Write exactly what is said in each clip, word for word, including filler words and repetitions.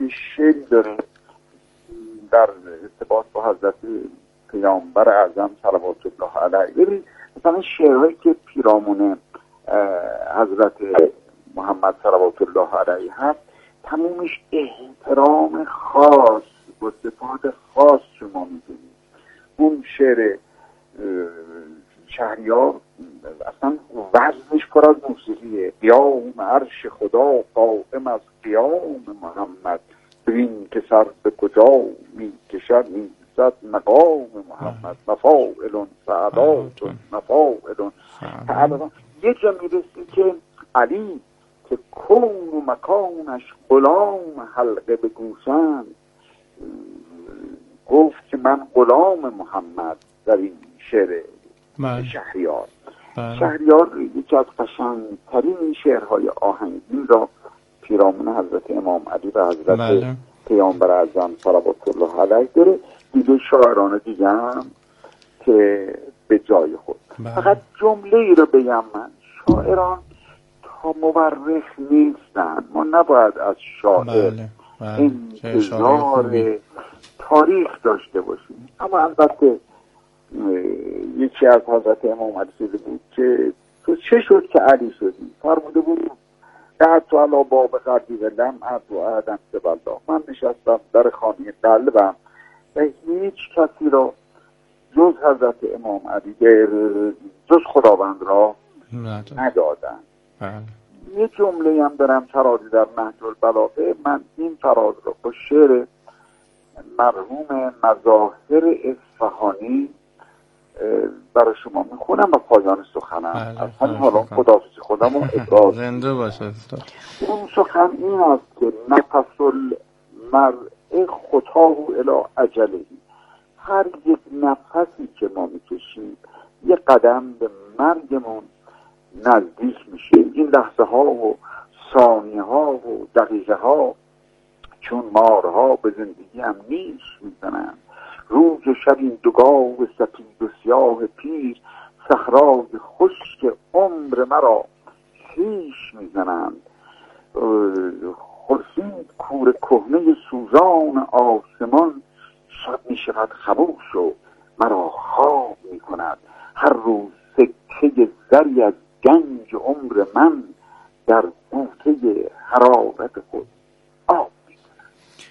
یه شعری داره در ارتباط با حضرت پیامبر اعظم صلوات الله علیه. ببین مثلا شعرهایی که پیرامون حضرت محمد صلوات الله علیه هست تمومش احترام خاص با صفات خاص شما می‌بینید. اون شعر شهریار اصلا وزنش پر از موسیقیه. قیام عرش خدا قائم از قیام محمد، ببین که سر به کجا می کشد میزد مقام محمد، مفاعلون سعداتون مفاعلون تعالی. یه جا میرسی که علی که کون و مکانش غلام حلقه به گوشند گفت که من غلام محمد در این شعر شهریار. شهریار یکی از قشنگترین شعرهای آهنگین را پیرامون حضرت امام علی و حضرت بله. پیامبر اعظم صلوات الله علیه داره. دیگه شاعران دیگه هم که به جای خود بله. فقط جمله ای رو بگم، من شاعران تا مورخ نیستن، ما نباید از شاعر بله. بله. انتظار تاریخ داشته باشیم. اما البته یکی از حضرت امام علی شده بود که تو چه شد که علی شدی؟ فرموده بود قعد تو علا باب قردی و لم عد و عدم سبالله، من نشستم در خانه قلبم و هیچ کسی را جز حضرت امام علی جز خداوند را ندادن. یه جمله هم دارم ترازی در نهج البلاغه. من این تراز را با شعر مرحوم مظاهر اصفهانی برای شما میخونم و پایان سخنم از همین حالا خداحافظی خودم رو ادراز زنده باشه. اون سخن این است که نفس المرء خطاه الی اجله، هر یک نفسی که ما میکشیم یه قدم به مرگمون نزدیک میشه. این لحظه ها و ثانیه ها و دقیقه ها چون مارها به زندگی هم نیش میزنند. روز و شب این دو گاو سپید و سیاه پیر صحرای خشک عمر مرا خویش میزنند. خورشید کور کهنه سوزان آسمان شب میشود خموش و مرا خواب میکند. هر روز سکه زری از گنج عمر من در بوته حرارت خود آب میکند.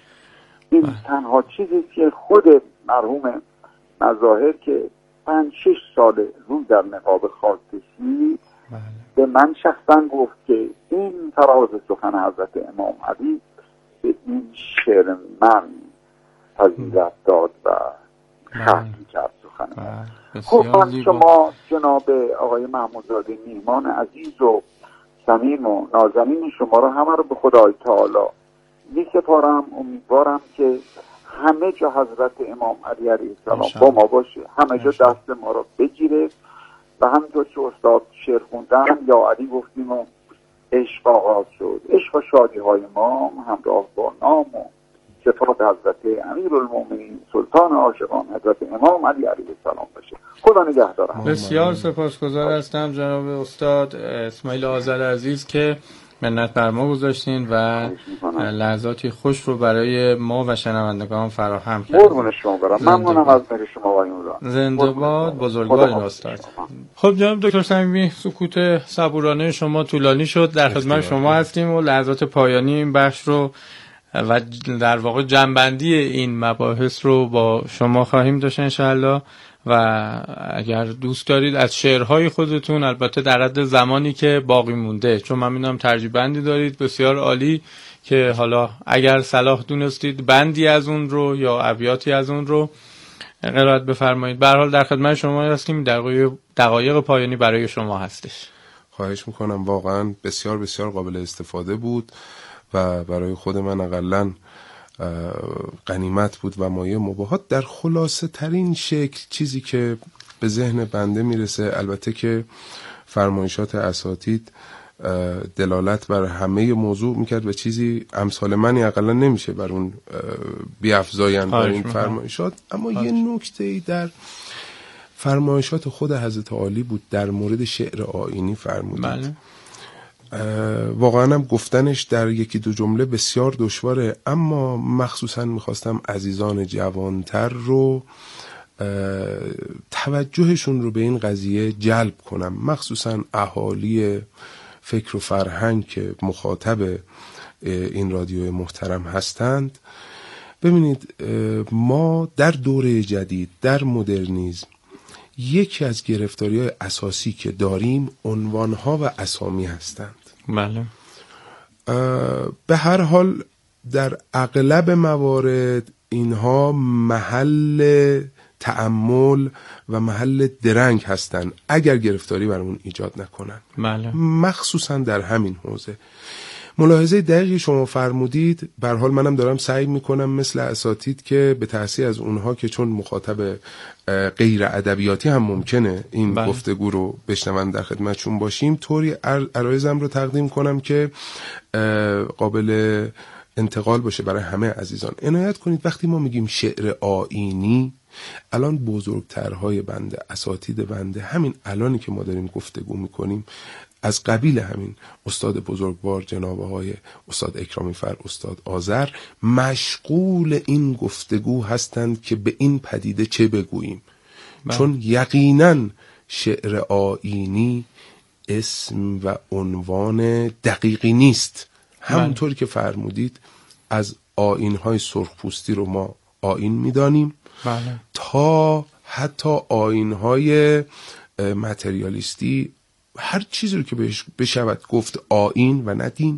این تنها چیزی که خود مرحوم مظاهر که پنج شش سال روز در نقاب خاک کشید به من شخصا گفت که این فراز سخن حضرت امام علی به این شعر من فضیلت داد و ختم کرد سخن من. خب شما جناب آقای محمودزاده میهمان عزیز و صمیم و نازنین شما را همه رو به خدای تعالی می سپارم. امیدوارم که همه جا حضرت امام علی علیه السلام با ما باشه، همه جا دست ما را بگیره و همینطور که استاد شعر خوندن یا علی گفتیم و عشق آغاز شد، عشق و شادی های ما همراه با نام و صفات حضرت امیرالمومنین سلطان عاشقان حضرت امام علی علیه السلام باشه. خدا نگهدارم. بسیار سپاسگزار هستم جناب استاد اسماعیل آذر عزیز که منت بر ما گذاشتین و لحظاتی خوش رو برای ما و شنوندگان فراهم کردین. قربون شما برم. ممنونم از مهر شما و این را. زنده باد بزرگوار استاد. خب جناب دکتر صمیمی، سکوت صبورانه شما طولانی شد. در خدمت شما هستیم و لحظات پایانی این بخش رو و در واقع جنبندی این مباحث رو با شما خواهیم داشت انشاءالله. و اگر دوست دارید از شعرهای خودتون، البته در حد زمانی که باقی مونده، چون من میدونم ترجیح بندی دارید بسیار عالی که حالا اگر صلاح دونستید بندی از اون رو یا ابیاتی از اون رو قرائت بفرمایید. به هر حال در خدمت شما هستیم. دقایق دقایق پایانی برای شما هستش. خواهش میکنم. واقعا بسیار بسیار قابل استفاده بود و برای خود من اقلن غنیمت بود و مایه مباهات. در خلاصه ترین شکل چیزی که به ذهن بنده میرسه، البته که فرمایشات اساتید دلالت بر همه موضوع میکرد و چیزی امثال منی اقلا نمیشه بر اون بیافزاین بر این فرمایشات، اما یه نکته در فرمایشات خود حضرت عالی بود در مورد شعر آیینی فرمودید. واقعا هم گفتنش در یکی دو جمله بسیار دشواره، اما مخصوصا میخواستم عزیزان جوانتر رو توجهشون رو به این قضیه جلب کنم، مخصوصا اهالی فکر و فرهنگ که مخاطب این رادیوی محترم هستند. ببینید ما در دوره جدید، در مدرنیسم، یکی از گرفتاری‌های اساسی که داریم عنوان‌ها و اسامی هستند. بله. به هر حال در اغلب موارد اینها محل تأمل و محل درنگ هستند اگر گرفتاری برامون ایجاد نکنن. بله. مخصوصا در همین حوزه. ملاحظه دقیقی شما فرمودید. به هر حال منم دارم سعی میکنم مثل اساتید که به تأثیر از اونها که چون مخاطب غیر ادبیاتی هم ممکنه این بله. گفتگو رو بشنون در خدمتشون باشیم، طوری عرایزم رو تقدیم کنم که قابل انتقال باشه برای همه عزیزان. عنایت کنید وقتی ما میگیم شعر آیینی، الان بزرگترهای بنده، اساتید بنده، همین الانی که ما داریم گفتگو میکنیم، از قبیل همین استاد بزرگوار جناب آقای استاد اکرامی فر، استاد آذر، مشغول این گفتگو هستند که به این پدیده چه بگوییم. من. چون یقینا شعر آیینی اسم و عنوان دقیقی نیست. همونطور که فرمودید از آیین‌های سرخپوستی رو ما آیین می‌دانیم بله. تا حتی آیین‌های متریالیستی، هر چیزی رو که بهش بشود گفت آیین و نه دین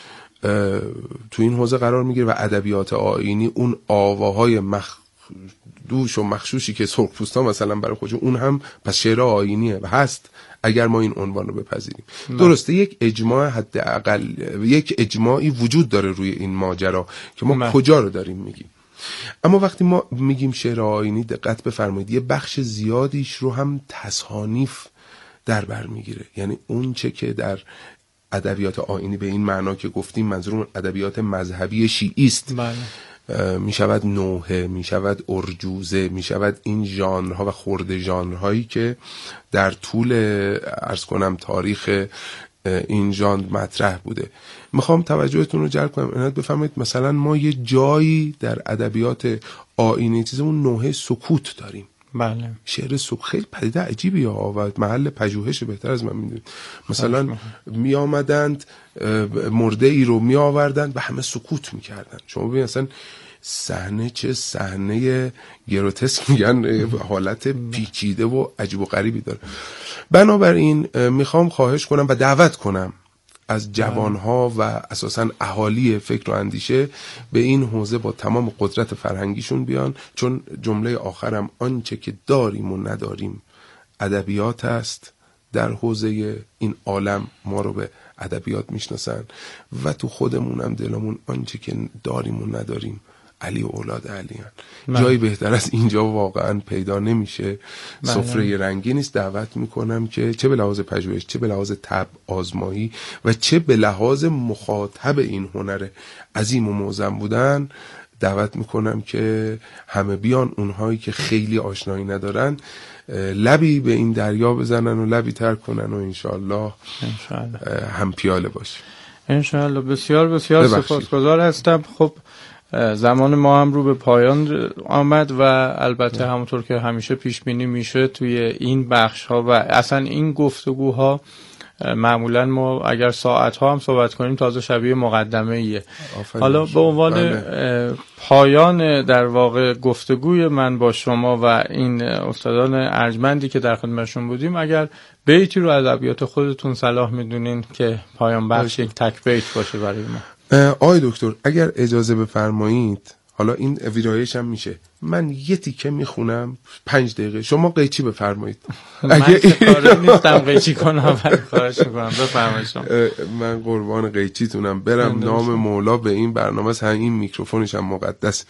تو این حوزه قرار میگیره. و ادبیات آیینی اون آواهای مخدوش و مخشوشی که سرخپوستا مثلا برای خودشون، اون هم پس شعر آیینیه و هست اگر ما این عنوان رو بپذیریم. نه. درسته یک اجماع حداقل یک اجماعی وجود داره روی این ماجرا که ما نه. کجا رو داریم میگیم. اما وقتی ما میگیم شعر آیینی، دقت بفرمایید یه بخش زیادیش رو هم تصانیف در بر میگیره. یعنی اون چه که در ادبیات آیینی به این معنا که گفتیم منظورم ادبیات مذهبی شیعی است، می شود نوحه، می شود ارجوزه، می شود این ژانرها و خرده ژانرهایی که در طول عرض کنم تاریخ این ژانر مطرح بوده. میخوام توجهتون رو جلب کنم. عنایت بفرمایید مثلا ما یه جایی در ادبیات آیینی چیزمون نوحه سکوت داریم. بله. شعر سکوت خیلی پدیده عجیبی ها و محل پژوهش بهتر از من میدونید. مثلا می آمدند مرده ای رو می آوردند و همه سکوت میکردن. شما ببینید مثلا صحنه چه صحنه گروتسک میگن، حالت پیچیده و عجیب و غریبی داره. بنابراین میخوام خواهش کنم و دعوت کنم از جوانها و اساساً اهالی فکر و اندیشه به این حوزه با تمام قدرت فرهنگیشون بیان، چون جمله آخرم آنچه که داریم و نداریم ادبیات است. در حوزه این عالم ما رو به ادبیات میشناسن و تو خودمونم دلمون آنچه که داریم و نداریم علی و اولاد علی هن. جایی بهتر از اینجا واقعا پیدا نمیشه. سفره رنگی نیست. دعوت میکنم که چه به لحاظ پژوهش، چه به لحاظ طبع آزمایی و چه به لحاظ مخاطب این هنر عظیم و معظم بودن، دعوت میکنم که همه بیان، اونهایی که خیلی آشنایی ندارن لبی به این دریا بزنن و لبی تر کنن و انشالله هم پیاله باشه. انشالله. بسیار بسیار سپاسگزار هستم. خب زمان ما هم رو به پایان آمد و البته همونطور که همیشه پیش بینی میشه توی این بخش ها و اصلا این گفتگوها معمولا ما اگر ساعت ها هم صحبت کنیم تازه شبیه مقدمه ایه. حالا به عنوان بله. پایان در واقع گفتگوی من با شما و این استادان ارجمندی که در خدمتشون بودیم، اگر بیتی رو از ادبیات خودتون صلاح میدونین که پایان بخش یک تک بیت باشه برای ما. آقای دکتر اگر اجازه بفرمایید، حالا این ویرایش هم میشه، من یه تیکه میخونم پنج دقیقه، شما قیچی بفرمایید. من که کاره نیستم قیچی کنم، خواهش میکنم بفرمایید شما. من قربان قیچیتونم برم. نام مولا به این برنامه است، این میکروفونش هم مقدس.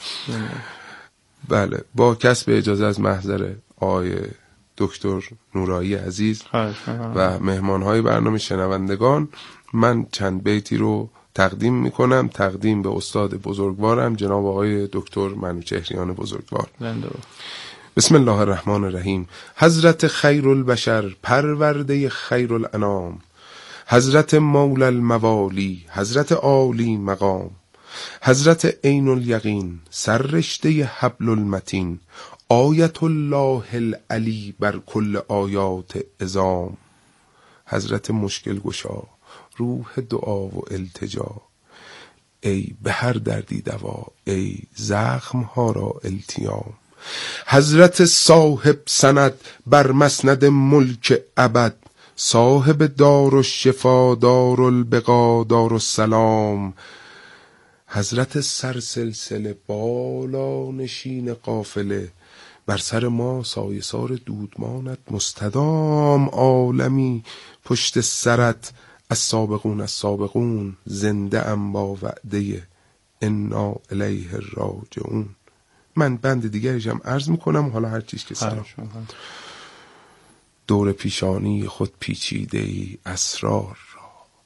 بله، با کسب اجازه از محضر آقای دکتر نورایی عزیز و مهمانهای برنامه، شنوندگان، من چند بیتی رو تقدیم میکنم، تقدیم به استاد بزرگوارم جناب آقای دکتر منوچهریان بزرگوار. بسم الله الرحمن الرحیم. حضرت خیر البشر، پرورده خیر الانام، حضرت مولا الموالی، حضرت عالی مقام، حضرت عین الیقین، سررشته حبل المتین، آیت الله العلی بر کل آیات عظام، حضرت مشکل گشا، روح دعا و التجا، ای به هر دردی دوا، ای زخم ها را التیام، حضرت صاحب سند بر مسند ملک ابد، صاحب دار الشفا، دار البقا، دار السلام، حضرت سرسلسله بالا نشین قافله، بر سر ما سایه سار دودمانت مستدام، عالمی پشت سرت از سابقون از سابقون، زنده ام با وعده انا الیه راجعون. من بند دیگریشم عرض میکنم، حالا هر چیز که سلام. دور پیشانی خود پیچیده ای اسرار را،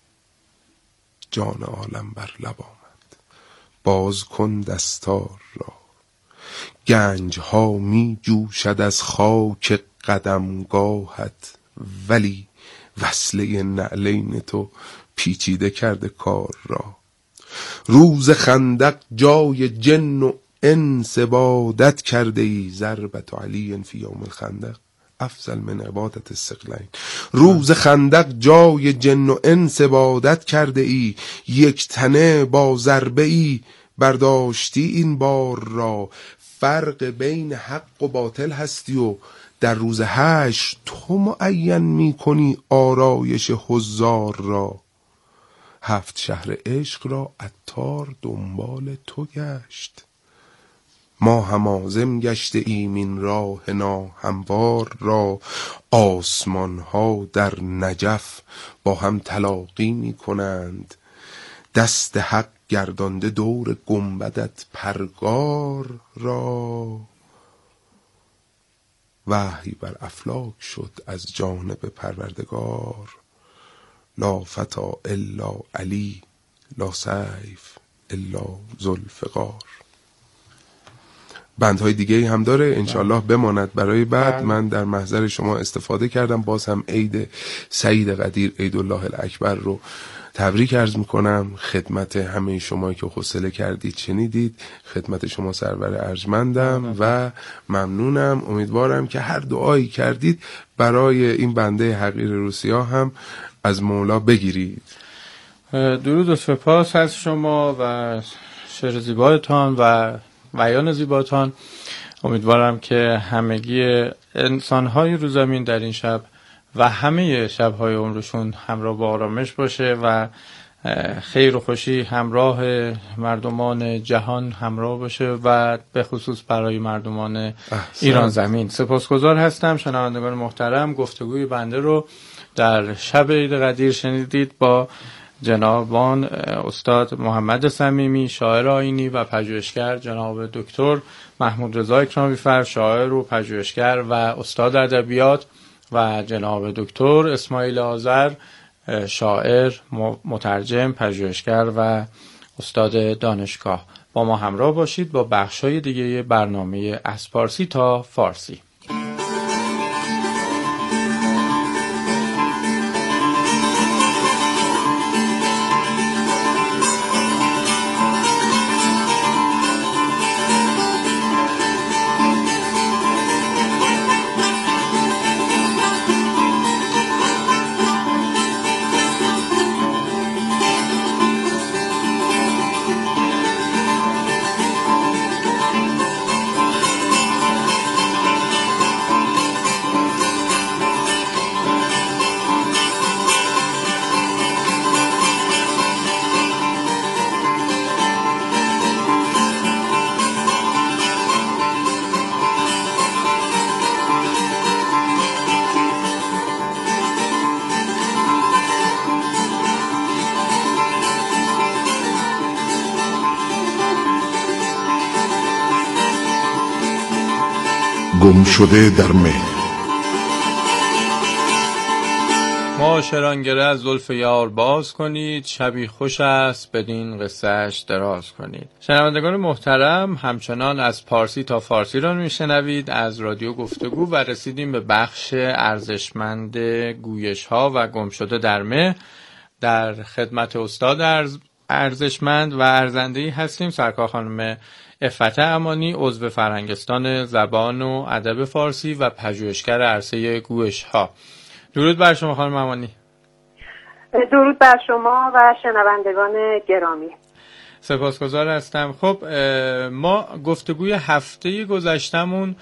جان عالم بر لب آمد باز کن دستار را، گنج ها می جوشد از خاک قدمگاهت، ولی وصله نعلین تو پیچیده کرده کار را، روز خندق جای جن و انس عبادت کرده ای، ضربت علی فی یوم الخندق افضل من عبادت الثقلین، روز خندق جای جن و انس عبادت کرده ای، یک تنه با ضربه ای برداشتی این بار را، فرق بین حق و باطل هستی و در روز حشر تو معین می کنی آرایش حضار را، هفت شهر عشق را عطار دنبال تو گشت، ما هم عازم گشته ایم این راه ناهموار را، آسمان ها در نجف با هم تلاقی می کنند، دست حق گردانده دور گنبدت پرگار را، وحی بر افلاک شد از جانب پروردگار، لا فتا الا علی، لا سیف الا ذوالفقار. بندهای دیگه هم داره، انشالله بماند برای بعد. من در محضر شما استفاده کردم، باز هم عید سعید قدیر، عید الله الاکبر رو تبریک عرض میکنم خدمت همه شما که حوصله کردید شنیدید، خدمت شما سرور ارجمندم و ممنونم. امیدوارم که هر دعایی کردید برای این بنده حقیر روسیا هم از مولا بگیرید. درود و سپاس از شما و شعر زیبایتان و بیان زیباتان. امیدوارم که همگی انسان‌های رو زمین در این شب و همه شب‌های عمرشون همراه با آرامش باشه و خیر و خوشی همراه مردمان جهان همراه باشه و به خصوص برای مردمان احسان. ایران زمین. سپاسگزار هستم. شنوندگان محترم، گفتگوی بنده رو در شب عید قدیر شنیدید با جنابان استاد محمد صمیمی، شاعر آیینی و پژوهشگر، جناب دکتر محمود رضا اکرامی فر، شاعر و پژوهشگر و استاد ادبیات، و جناب دکتر اسماعیل آذر، شاعر، مترجم، پژوهشگر و استاد دانشگاه. با ما همراه باشید با بخش‌های دیگه برنامه از پارسی تا فارسی. گم شده در مهر. معاشرانگره از زلف یار باز کنید، شبی خوش است بدین قصهش دراز کنید. شنوندگان محترم، همچنان از پارسی تا فارسی را میشنوید از رادیو گفتگو و رسیدیم به بخش ارزشمند گویش ها و گم شده در مهر. در خدمت استاد ارزشمند و ارزنده‌ای هستیم، سرکار خانم عفت امانی، عضو فرهنگستان زبان و ادب فارسی و پژوهشگر عرصه گویش‌ها. درود بر شما خانم امانی. درود بر شما و شنوندگان گرامی. سپاسگزار هستم. خب ما گفتگوی هفته گذشتمون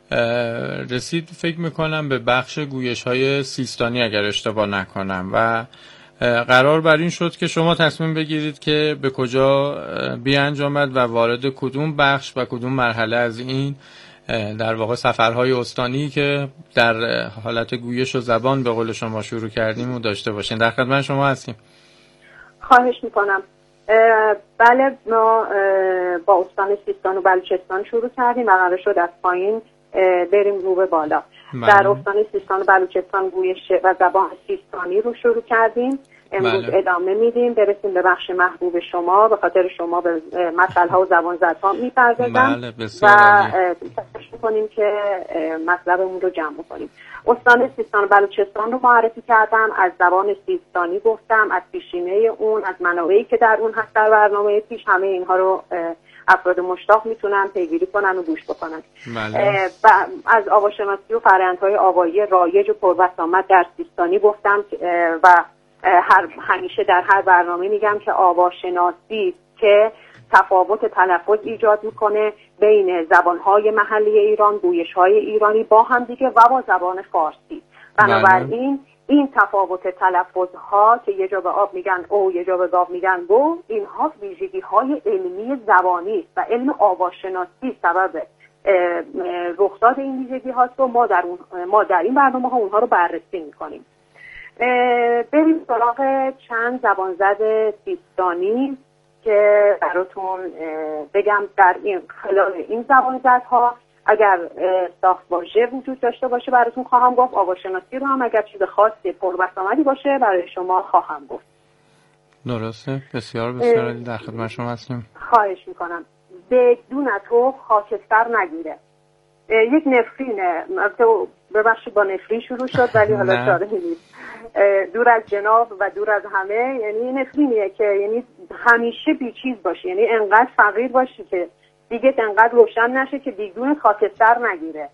رسید فکر میکنم به بخش گویش‌های سیستانی اگر اشتباه نکنم و قرار بر این شد که شما تصمیم بگیرید که به کجا بیانجامد و وارد کدوم بخش و کدوم مرحله از این در واقع سفرهای استانی که در حالت گویش و زبان به قول شما شروع کردیم و داشته باشین. در خدمت شما هستیم. خواهش میکنم. بله، ما با استان سیستان و بلوچستان شروع کردیم و قرار شد از پایین بریم رو به بالا. بله. در استان سیستان و بلوچستان گویش و زبان سیستانی رو شروع کردیم. امروز بله. ادامه میدیم برسیم به بخش محبوب شما. به خاطر شما به مسائل و زبان زدها میپردازم بله، و تلاش میکنیم که مطلبمون رو جمع کنیم. استان سیستان و بلوچستان رو معرفی کردم، از زبان سیستانی گفتم، از پیشینه اون، از منابعی که در اون هست در برنامه پیش. همه اینها رو افراد مشتاق میتونن پیگیری کنن و گوش بکنن. بله. از آواشناسی و فرآیندهای آوایی رایج و پربسامد در سیستانی گفتم و هر همیشه در هر برنامه میگم که آواشناسی که تفاوت تلفظ ایجاد میکنه بین زبانهای محلی ایران، گویش‌های ایرانی با هم دیگه و با زبان فارسی. بنابراین این تفاوت تلفظها که یه جا به آب میگن او، یه جا به گاو میگن گو، اینها ویژگی‌های علمی زبانی و علم آواشناسی سبب رخداد این ویژگی هاست و ما در, اون ما در این برنامه ها اونها رو بررسی میکنیم. بریم سراغ چند زبانزد سیستانی که براتون بگم. در این خلال این زبانزدها اگر ساخت واژه وجود داشته باشه براتون خواهم گفت. آواشناسی رو هم اگر چیز خاصی پربسامدی باشه برای شما خواهم گفت. درسته، بسیار بسیار در خدمت شما هستیم. خواهش میکنم. به دون تو خاکستر نگیره. یک نفرینه، ببخشید با نفرین شروع شد ولی حالا چاره نیست. دور از جناب و دور از همه، یعنی نفرینیه که یعنی همیشه بیچیز باشی، یعنی انقدر فقیر باشی که دیگه انقدر روشن نشه که دیگون خاکستر نگیره.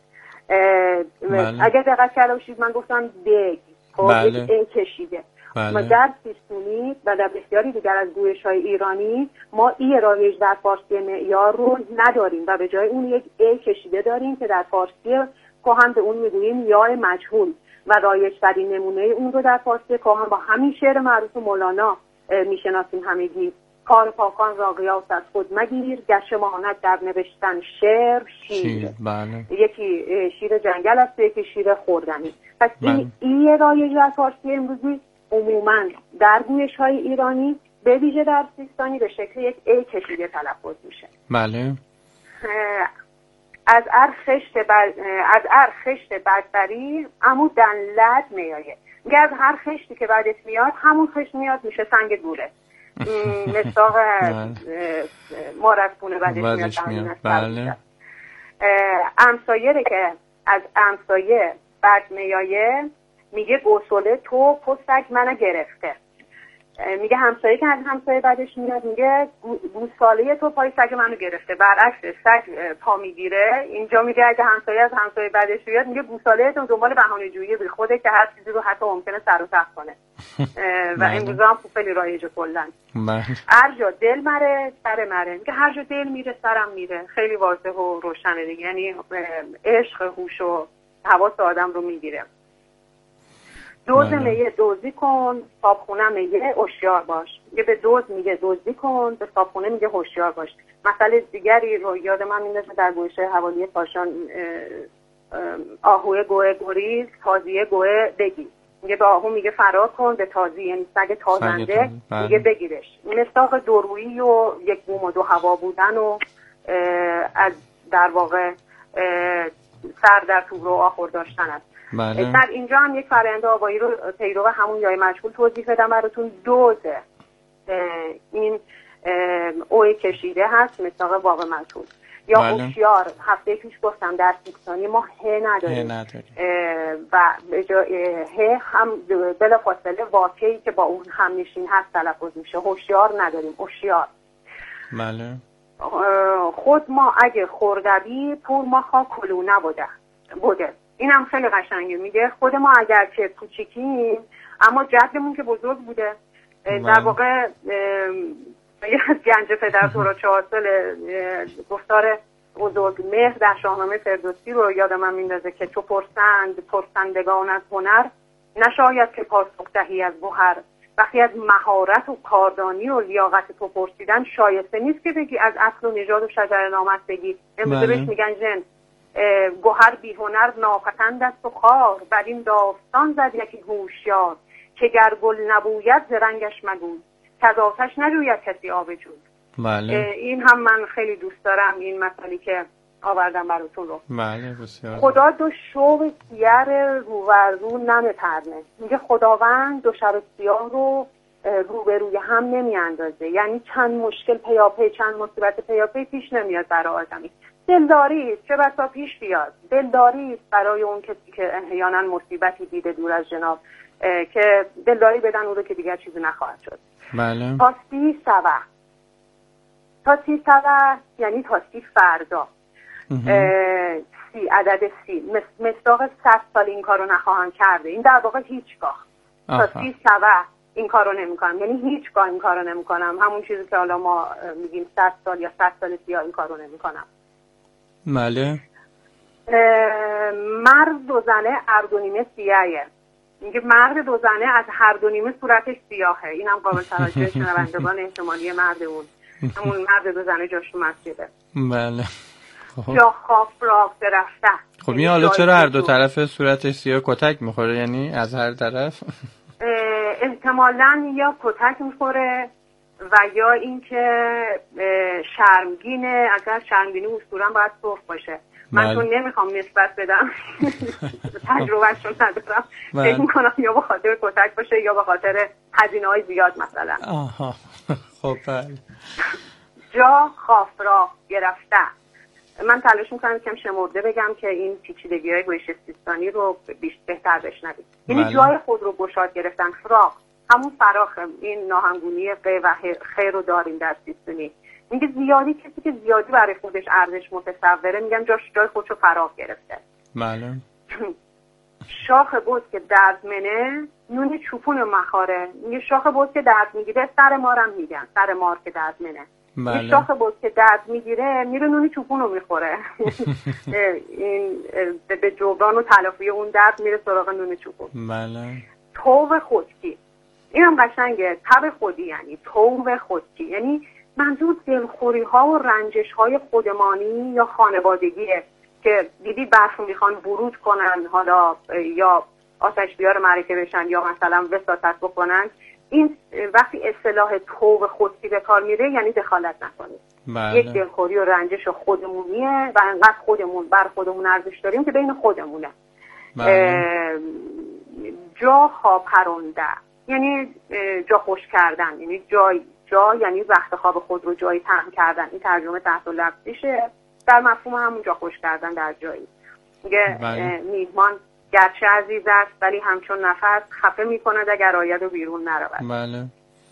بله. اگر دقت کرده باشید من گفتم دیگ، خب بله. یک ای کشیده. بله. ما در سیستونی و در بسیاری دیگر از گویش‌های ایرانی ما ای رایج در فارسی معیار رو نداریم و به جای اون یک ای کشیده داریم که در فارسی کهن به اون میگوییم یا مجهول و رایج‌ترین نمونه اون رو در فارسی کهن با همین شعر معروف مولانا میشناسیم همگی. کار پاکان را قیاس از خود مگیر، گشت ماند در نوشتن شعر شیر, شیر. بله. یکی شیر جنگل است، یکی شیر خوردنی. پس بله. این ای رایج در فارسی امروزی عموماً در گویش‌های ایرانی به ویژه در سیستانی به شکل یک ای کشیده تلفظ میشه. بله. از ار خشت بر از ار خشت بدبری عمود دن لد میایه. میگه از هر خشتی که بعدت میاد همون خشت میاد میشه سنگ دوره. مصداق مارزپونه بعدش میاد. بله. امسایه که از امسایه بد میایه میگه گوساله تو پستک منو گرفته. میگه همسایه که از همسایه بعدش میاد میگه گوساله تو پای سگ منو گرفته. برعکس سگ پا میگیره. اینجا میگه اگه همسایه از همسایه بعدش بیاد میگه گوساله تو دنبال بهانه‌جویی بی خوده که هر چیزی رو حتی ممکنه سر و تخت کنه. و امروز هم خیلی رایجه کلا. هر جا دل مره سر مره. میگه هر جا دل میره سرم میره. خیلی واضح و روشنه دیگه. یعنی عشق، هوش و حواس آدم رو میگیره. دوز میگه دوزی کن، صابخونه میگه هوشیار باش. میگه به دوز میگه دوزی کن، به صابخونه میگه هوشیار باش. مثلا دیگری رو یاد من میندازه در گوشه حوالی کاشان، آهوی گوه گریز، تازیه گوه بگی. میگه به آهو میگه فرار کن، به تازی یعنی سگ تازنده میگه بگیرش. مصداق دورویی و یک بوم و دو هوا بودن و از در واقع سر در تو رو آخر داشتن است. بله. در اینجا هم یک فرآیند آوایی رو پیرو همون یای مجهول توضیح بدم براتون. دوزه این اوی کشیده هست مصداق واو مجهول. یا بله. هوشیار هفته پیش گفتم در سیستانی ما ه نداریم و به جای ه هم بلافاصله واقعی که با اون هم نشین هست تلفظ میشه. هوشیار نداریم، هوشیار. بله. خود ما اگه خوردبی پور ما خواه کلو نبوده بوده. این هم خیلی قشنگه، میگه خود ما اگر که کوچیکیم اما جدمون که بزرگ بوده. در واقع از گنج پدر تورا چهار سال گفتار بزرگ مهر در شاهنامه فردوسی رو یادم من میندازه که تو پرسند پرسندگان از هنر، نشاید که پاسخ دهی از گوهر. وقتی از مهارت و کاردانی و لیاقت تو پرسیدن، شایسته نیست که بگی از اصل و نژاد و شجر نامت بگی. امروز بهش میگن جن گوهر بی هنر ناپسند است و خار، بر این داستان زد یکی هوشیار، که گر گل نبوید ز رنگش مگوی، کز آتش نجوید کسی آب جوی. بله. این هم من خیلی دوست دارم این مثالی که آوردم براتون رو. بله بسیار. خدا دو شوق سیر رو بر رو نمیپرنه. میگه خداوند دو شر و سیاه رو رو به روی هم نمی اندازه، یعنی چند مشکل پیاپی، چند مصیبت پیاپی پیش نمیاد برای آدمی. دلداری چه بسا پیش بیاد، دلداری برای اون کسی که احیانا مصیبتی دیده دور از جناب، که دلداری بدن اون رو که دیگر چیزی نخواهد شد. بله. تا سی سوه، تا سی سوه یعنی تا سی فردا، سی عدد سی مصداق صد سال این کارو نخواهند کرده. این در واقع هیچگاه. تا سی سوه این کارو نمیکنم، یعنی هیچگاه این کارو نمیکنم. همون چیزی که حالا ما میگیم صد سال یا صد سال سیا این کارو نمیکنم. بله. مرد دو زنه ارد و نیمه سیاهه. میگه مرد دو زنه از هر دو نیمه صورتش سیاهه. اینم قابل توجه شنوندگان احتمالی مرد اون همون مرد دو زنه جاش تو مسجده. بله. جا خواب را درفته. خب این حالا چرا هر دو طرف صورتش سیاه کتک میخوره؟ یعنی از هر طرف احتمالاً یا کتک میخوره و یا اینکه شرمگینه. اگر شرمگینی اصولاً باید صرف باشه. من چون نمیخوام نسبت بدم تجربهش رو ندارم، فکر میکنم یا به خاطر کتک باشه یا به خاطر هزینه های زیاد مثلا. آها خب بله. جا خاف را گرفته. من تلاش میکنم کم شمرده بگم که این پیچیدگی های گویش سیستانی رو بهتر بشنوید. یعنی جای خود رو گشاد گرفتن. فراغ همون فراخ، این ناهمگونی ق و خیر رو داریم در سیستانی. میگه زیادی، کسی که زیادی برای خودش ارزش متصوره میگن جاش جای خودشو فراغ گرفته. بله. شاخ بز که درد منه نون چوپون مخاره. میگه شاخ بز که درد میگیره سر مارم میگن، سر مار که درد منه. بله. این شاخ بز که درد میگیره میره نون چوپون رو میخوره. این به جبران و تلافی اون درد میره سراغ نون چوپون. بله. توبه خودکی، اینم قشنگه. تب خودی یعنی توبه خودکی، یعنی منظور دلخوری ها و رنجش های خودمانی یا خانوادگیه که دیدی برف میخوان ورود کنن حالا یا آتش بیار معرکه بشن یا مثلا وساطت بکنن. این وقتی اصطلاح توبه خودکی به کار میره یعنی دخالت نکنید. بله. یک دلخوری و رنجش خودمونیه و انقدر خودمون بر خودمون ارزش داریم که بین خودمونه. بله. جا خواب پرونده یعنی جا خوش کردن، یعنی جای جا یعنی وقت خواب خود رو جایی تهم کردن. این ترجمه تحت لفظیشه در مفهوم همون جا خوش کردن در جایی. میگه میهمان گرچه عزیز است ولی همچون نفس خفه میکند اگر آید و بیرون نرود. بله.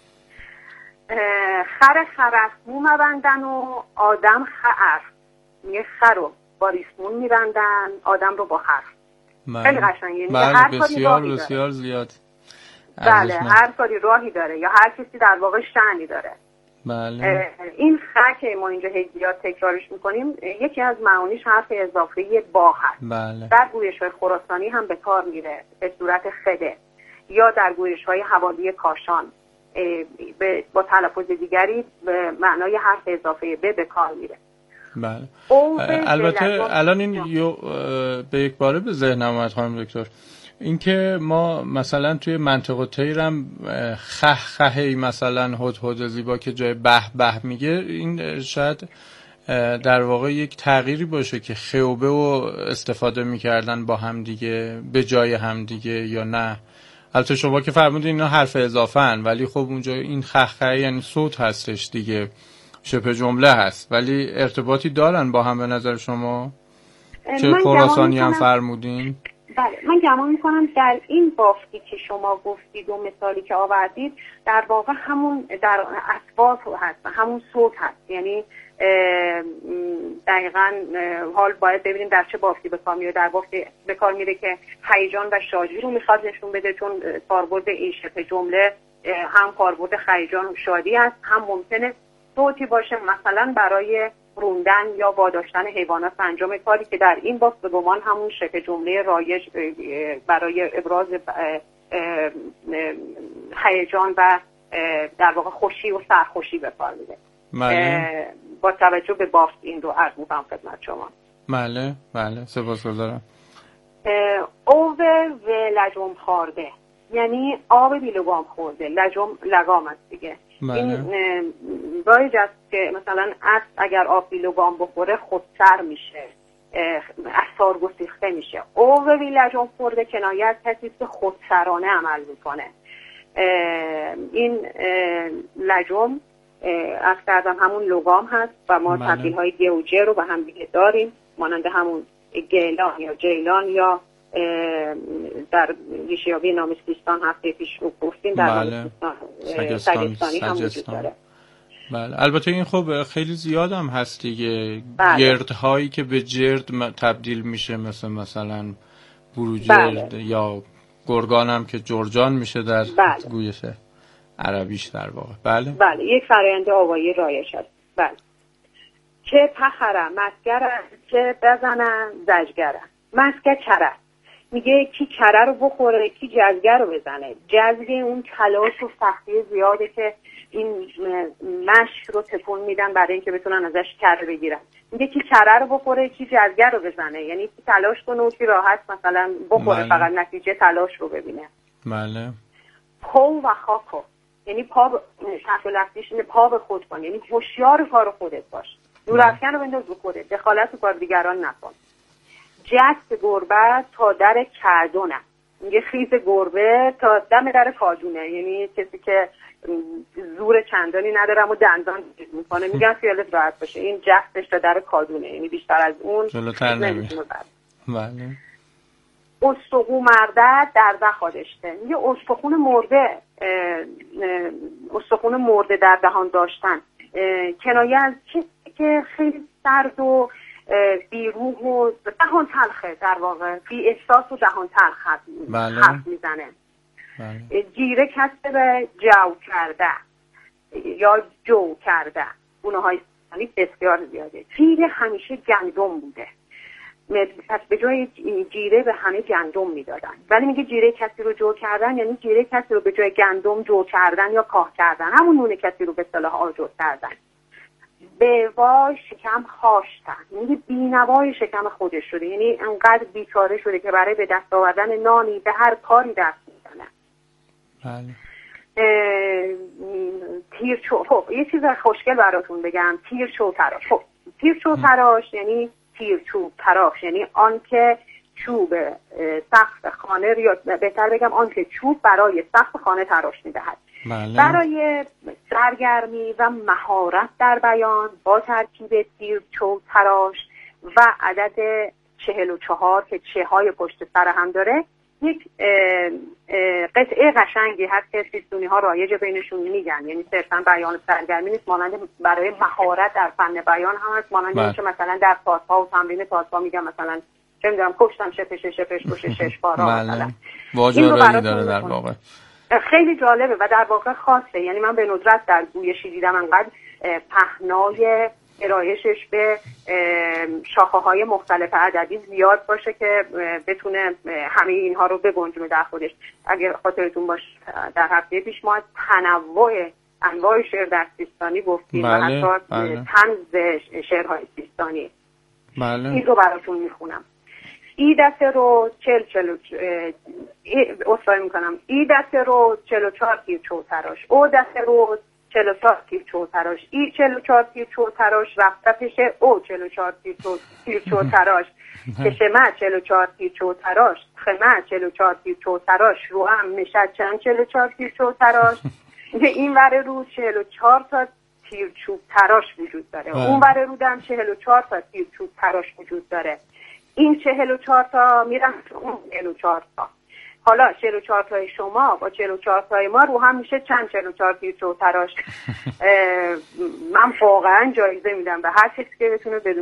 خر خرسمو مبندن و آدم خر. میگه خر رو با ریسمون میبندن، آدم رو با خر. بله. خیلی قشنگه. بله بسیار بسیار زیاد. بله هر کاری راهی داره یا هر کسی در واقع شأنی داره. بله. این خر که ما اینجا هی زیاد تکرارش میکنیم یکی از معانیش حرف اضافی با هست. بله. در گویش‌های خراسانی هم به کار میره به صورت خده، یا در گویش‌های حوالی کاشان با تلفظ دیگری به معنای حرف اضافه به به کار میره. بله. البته الان این یو به یک باره به ذهنم اومد خانم دکتر، اینکه ما مثلا توی منطقه تیرم خه خهی مثلا هد هد زیبا که جای به به میگه، این شاید در واقع یک تغییری باشه که خیوبه و استفاده میکردن با هم دیگه به جای هم دیگه یا نه. البته شما که فرمودین اینا حرف اضافه ان، ولی خب اونجا این خه خه یعنی صوت هستش دیگه. شبه جمله هست، ولی ارتباطی دارن با هم به نظر شما؟ چه من خراسانی هم فرمودین؟ بله، من گمان میکنم در این بافتی که شما گفتید و مثالی که آوردید در واقع همون در اصوات هست، همون صوت هست. یعنی دقیقاً حال باید ببینیم در چه بافتی به کار میره. در بافتی به کار میره که هیجان و شادی رو میخواد نشون بده، چون کاربرد این شبه جمله هم کاربرد هیجان و شادی است، هم ممکنه صوتی باشه مثلا برای روندن یا واداشتن حیوانات انجام کاری که در این بافت به گمان همون شبه جمله رایج برای ابراز هیجان و در واقع خوشی و سرخوشی به کار میره. بله. با توجه به بافت این رو عرض می‌کنم خدمت شما. بله بله سپاسگزارم. او و لجم خورده یعنی آب بیلگام خورده، لجم لگام است دیگه. بله. این رایج است که مثلا اسب اگر آب بیلگام بخوره خودسر میشه، اثار گسیخته میشه. او و لجم خورده کنایه از کسی که خودسرانه عمل میکنه. این لجم از کردم همون لگام هست و ما بله. تبدیل های گه و جه رو به هم دیگه داریم، مانند همون گیلان یا جیلان یا در ریشیابی نام سیستان هفته پیش رو گفتیم در بله. نام سیستان سگستانی هم وجود داره. بله. البته این خب خیلی زیاد هم هست دیگه. بله. گردهایی که به جرد تبدیل میشه، مثل مثلا بروجرد. بله. یا گرگان هم که جرجان میشه در بله. گویش عربیش در واقع. بله بله یک فرآیند آوایی رایج است. بله. چه پخره مسکره، چه بزنن زجگره. مسکه چره، میگه کی کره رو بخوره، کی جزگه رو بزنه. جزگه اون تلاش و سختی زیاده که این مشک رو تکون میدن برای اینکه بتونن ازش کره بگیرن. میگه کی کره رو بخوره، کی جزگه رو بزنه، یعنی کی تلاش کنه و کی راحت مثلا بخوره. بله. فقط نتیجه تلاش رو ببینه. بله. پو و خاکو یعنی پا ب... تحت و لفتیش اینه پا به خود کن، یعنی هوشیار کار خودت باش، دور افکن رو بنداز به خودت، دخالت کار دیگران نکن. جست گربه تا در کردونه، میگه خیز گربه تا دم در کادونه، یعنی کسی که زور چندانی نداره و دندان میکنه میگن خیالت راحت باشه، این جستش تا در کادونه، یعنی بیشتر از اون جلوتر نمیشه. بله. استخون مرده درده خودشته، میگه استخون مرده استخون مرده در دهان داشتن کنایه از کسی که خیلی سرد و بیروح و دهان تلخه، در واقع بی احساس و دهان تلخ حرف میزنه. بله. جیره کسته به جو کرده یا جو کرده، اونهای بسیار زیاده. جیره همیشه گندم بوده، پس به جای جیره به همه گندم میدادن، ولی میگه جیره کسی رو جو کردن یعنی جیره کسی رو به جای گندم جو کردن یا کاه کردن، همون نون کسی رو به اصطلاح آجر کردن. بیوای شکم خاشتن، یعنی بینوای شکم خودش شده، یعنی انقدر بیچاره شده که برای به دست آوردن نانی به هر کاری دست میزنه. بله. تیرچو، خب یه چیز خوشگل براتون بگم، تیرچو تراش. خب تیرچو تراش یعنی تیرچوب تراش، یعنی آن که چوب سقف خانه، یا بهتر بگم آن که چوب برای سقف خانه تراش میدهد. بله. برای سرگرمی و مهارت در بیان با ترکیب تیرچوب تراش و عدد چهل و چهار که چه های پشت سر هم داره، یک اه اه قطعه قشنگی هست که سیستونی ها رایج بینشون میگن، یعنی صرفا بیان سرگرمی نیست، مانند برای مهارت در فن بیان هم هست، مانند اینکه مثلا در تاس‌ها و تمرین تاس‌ها میگن مثلا چه میدونم کشتم شپش شپش کشه شش بار مثلا. واژه‌ای داره در واقع. خیلی جالبه و در واقع خاصه، یعنی من به ندرت در گویشی دیدم انقدر پهنای ارائهشش به شاخه های مختلف عددی زیاد باشه که بتونه همه اینها رو بگنجونه در خودش. اگر خاطرتون باشه در هفته پیش ما از تنوع انواع شعر در سیستانی گفتیم. بله، و حتی بله. طنز شعرهای سیستانی. بله. این رو براتون میخونم. ای دسته رو چل چل اصلاحی میکنم ای دسته رو چل و چهار تیر چو تراش، او دسته رو چل و چهار تیر چو تراش، ای چل و چهار تیر چو تراش رفته پیشه او چل و چهار تیر چو تراش، کشمه چل و چهار تیر چو تراش، خمه چل و چهار تیر چو تراش، رو هم نشد چند چل و چهار تیر چو تراش، این ور رو چل و چهار تا تیرچوب تراش وجود داره، بله. اون ور رودم چهل و چهار تا تیرچوب تراش وجود داره. این چهل و چهار تا میرم اون چهل و چهار تا. حالا چهل و چهار تای شما با چهل و چهار تای ما رو هم میشه چند چهل و چهار تیرچوب تراش. من واقعا جایزه میدم به هر کسی که بتونه بدون